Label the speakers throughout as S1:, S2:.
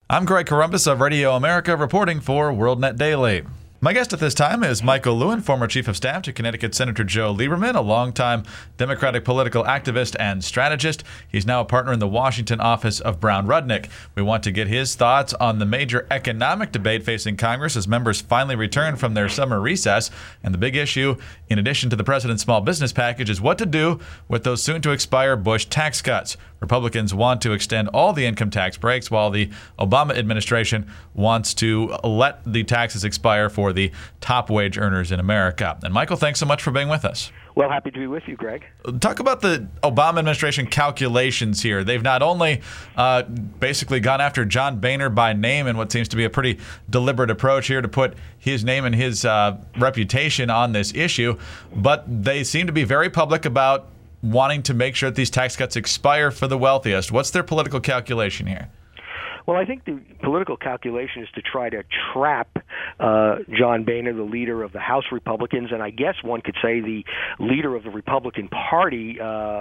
S1: I'm Greg Corombos of Radio America reporting for WorldNet Daily. My guest at this time is Michael Lewin, former Chief of Staff to Connecticut Senator Joe Lieberman, a longtime Democratic political activist and strategist. He's now a partner in the Washington office of Brown Rudnick. We want to get his thoughts on the major economic debate facing Congress as members finally return from their summer recess. And the big issue, in addition to the president's small business package, is what to do with those soon-to-expire Bush tax cuts. Republicans want to extend all the income tax breaks, while the Obama administration wants to let the taxes expire for the top wage earners in America. And Michael, thanks so much for being with us.
S2: Well, happy to be with you, Greg.
S1: Talk about the Obama administration calculations here. They've not only basically gone after John Boehner by name in what seems to be a pretty deliberate approach here to put his name and his reputation on this issue, but they seem to be very public about wanting to make sure that these tax cuts expire for the wealthiest. What's their political calculation here?
S2: Well, I think the political calculation is to try to trap John Boehner, the leader of the House Republicans, and I guess one could say the leader of the Republican Party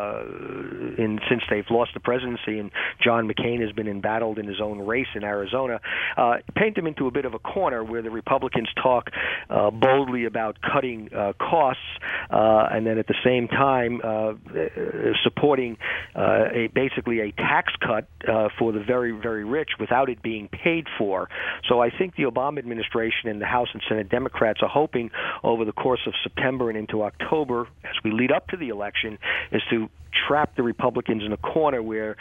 S2: since they've lost the presidency and John McCain has been embattled in his own race in Arizona, paint them into a bit of a corner where the Republicans talk boldly about cutting costs and then at the same time supporting basically a tax cut for the very, very rich without it being paid for. So I think the Obama administration and the House and Senate Democrats are hoping over the course of September and into October, as we lead up to the election, is to trap the Republicans in a corner where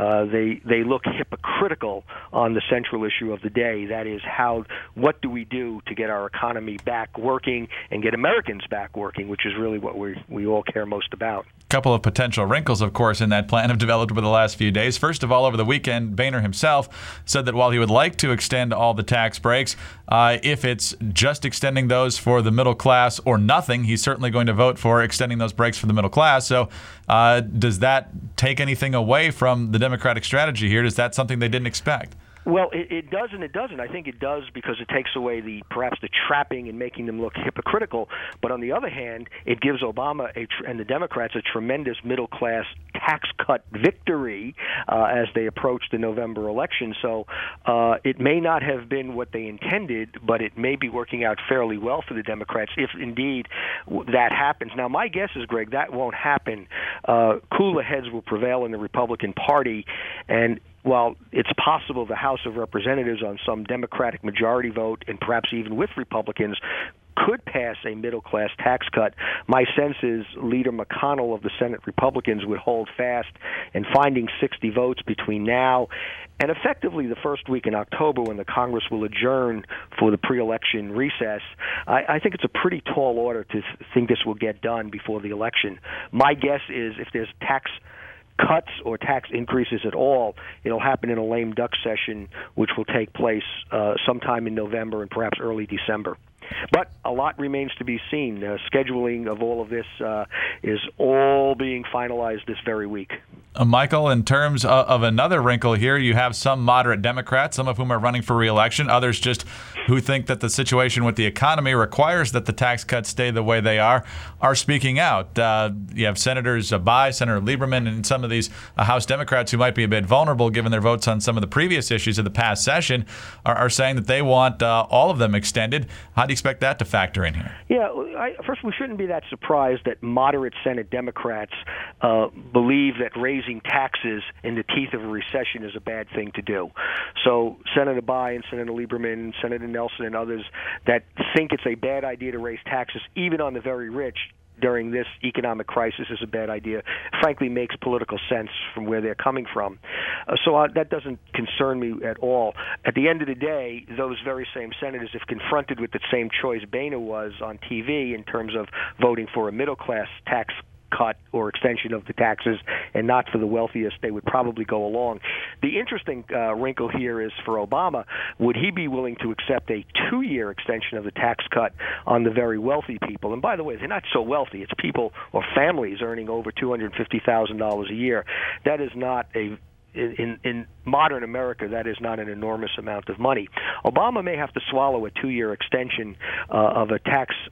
S2: they look hypocritical on the central issue of the day. That is, what do we do to get our economy back working and get Americans back working, which is really what we all care most about.
S1: A couple of potential wrinkles, of course, in that plan have developed over the last few days. First of all, over the weekend, Boehner himself said that while he would like to extend all the tax breaks, if it's just extending those for the middle class or nothing, he's certainly going to vote for extending those breaks for the middle class. So does that take anything away from the Democratic strategy here? Is that something they didn't expect?
S2: Well, it does and it doesn't. I think it does because it takes away perhaps the trapping and making them look hypocritical. But on the other hand, it gives Obama and the Democrats a tremendous middle-class tax cut victory as they approach the November election. So it may not have been what they intended, but it may be working out fairly well for the Democrats if indeed that happens. Now, my guess is, Greg, that won't happen. Cooler heads will prevail in the Republican Party, and while it's possible the House of Representatives on some Democratic majority vote, and perhaps even with Republicans, could pass a middle-class tax cut, my sense is Leader McConnell of the Senate Republicans would hold fast in finding 60 votes between now and effectively the first week in October when the Congress will adjourn for the pre-election recess. I think it's a pretty tall order to think this will get done before the election. My guess is if there's tax cuts or tax increases at all, it'll happen in a lame duck session, which will take place sometime in November and perhaps early December. But a lot remains to be seen. Scheduling of all of this is all being finalized this very week.
S1: Michael, in terms of another wrinkle here, you have some moderate Democrats, some of whom are running for re-election, others just who think that the situation with the economy requires that the tax cuts stay the way they are speaking out. You have Senators Bayh, Senator Lieberman, and some of these House Democrats who might be a bit vulnerable given their votes on some of the previous issues of the past session are saying that they want all of them extended. How do you expect that to factor in here?
S2: Yeah, first, we shouldn't be that surprised that moderate Senate Democrats believe that raising taxes in the teeth of a recession is a bad thing to do. So Senator Bayh and Senator Lieberman, Senator Nelson and others that think it's a bad idea to raise taxes, even on the very rich, during this economic crisis is a bad idea, frankly makes political sense from where they're coming from. So that doesn't concern me at all. At the end of the day, those very same senators, if confronted with the same choice Boehner was on TV in terms of voting for a middle-class tax cut or extension of the taxes and not for the wealthiest, they would probably go along. The interesting wrinkle here is for Obama, would he be willing to accept a 2-year extension of the tax cut on the very wealthy people? And by the way, they're not so wealthy. It's people or families earning over $250,000 a year. That is not in modern America, that is not an enormous amount of money. Obama may have to swallow a 2-year extension of a tax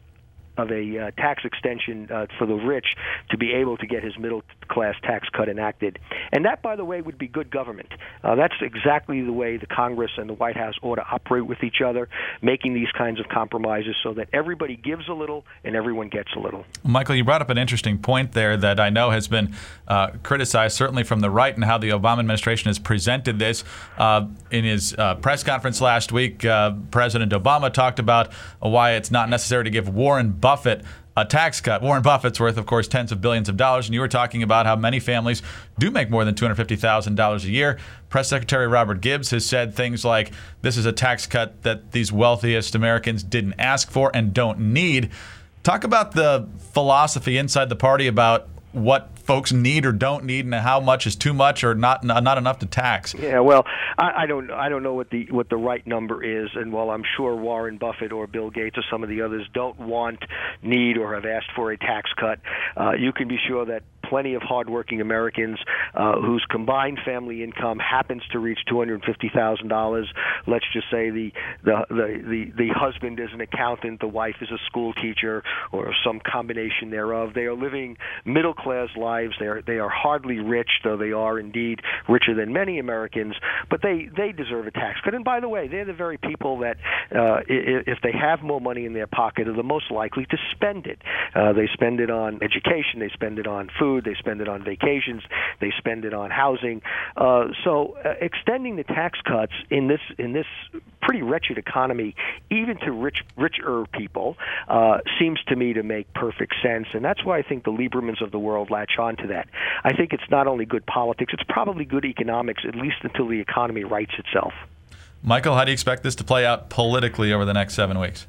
S2: tax extension for the rich to be able to get his middle class tax cut enacted. And that, by the way, would be good government. That's exactly the way the Congress and the White House ought to operate with each other, making these kinds of compromises so that everybody gives a little and everyone gets a little.
S1: Michael, you brought up an interesting point there that I know has been criticized, certainly from the right, and how the Obama administration has presented this. In his press conference last week, President Obama talked about why it's not necessary to give Warren Buffett a tax cut. Warren Buffett's worth, of course, tens of billions of dollars, and you were talking about how many families do make more than $250,000 a year. Press Secretary Robert Gibbs has said things like, this is a tax cut that these wealthiest Americans didn't ask for and don't need. Talk about the philosophy inside the party about what folks need or don't need, and how much is too much or not enough to tax.
S2: Yeah, well, I don't know what the right number is, and while I'm sure Warren Buffett or Bill Gates or some of the others don't want, need, or have asked for a tax cut, you can be sure that plenty of hardworking Americans whose combined family income happens to reach $250,000. Let's just say the husband is an accountant, the wife is a school teacher, or some combination thereof. They are living middle-class lives. They are hardly rich, though they are indeed richer than many Americans. But they deserve a tax cut. And by the way, they're the very people that, if they have more money in their pocket, are the most likely to spend it. They spend it on education. They spend it on food. They spend it on vacations. They spend it on housing. So extending the tax cuts in this pretty wretched economy, even to richer people, seems to me to make perfect sense. And that's why I think the Liebermans of the world latch on to that. I think it's not only good politics, it's probably good economics, at least until the economy rights itself.
S1: Michael, how do you expect this to play out politically over the next 7 weeks?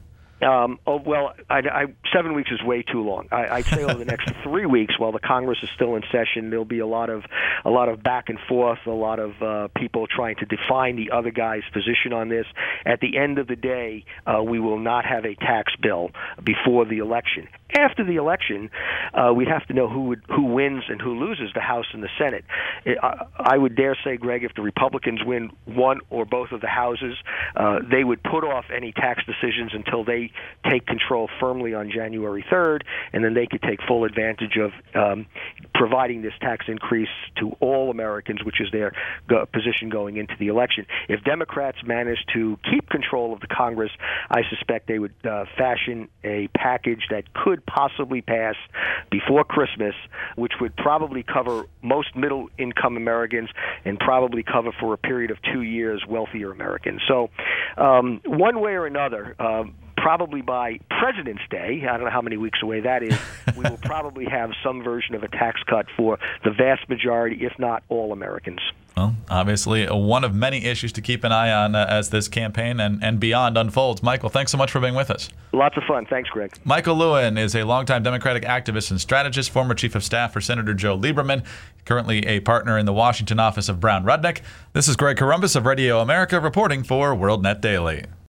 S2: 7 weeks is way too long. I'd say over the next 3 weeks, while the Congress is still in session, there'll be a lot of back and forth, a lot of people trying to define the other guy's position on this. At the end of the day, we will not have a tax bill before the election. After the election, we'd have to know who wins and who loses the House and the Senate. I would dare say, Greg, if the Republicans win one or both of the houses, they would put off any tax decisions until they take control firmly on January 3rd, and then they could take full advantage of providing this tax increase to all Americans, which is their position going into the election. If Democrats manage to keep control of the Congress, I suspect they would fashion a package that could possibly pass before Christmas, which would probably cover most middle-income Americans and probably cover for a period of 2 years wealthier Americans. So one way or another, probably by President's Day, I don't know how many weeks away that is, we will probably have some version of a tax cut for the vast majority, if not all, Americans.
S1: Well, obviously, one of many issues to keep an eye on as this campaign and beyond unfolds. Michael, thanks so much for being with us.
S2: Lots of fun. Thanks, Greg.
S1: Michael Lewin is a longtime Democratic activist and strategist, former chief of staff for Senator Joe Lieberman, currently a partner in the Washington office of Brown Rudnick. This is Greg Corombos of Radio America reporting for WorldNet Daily.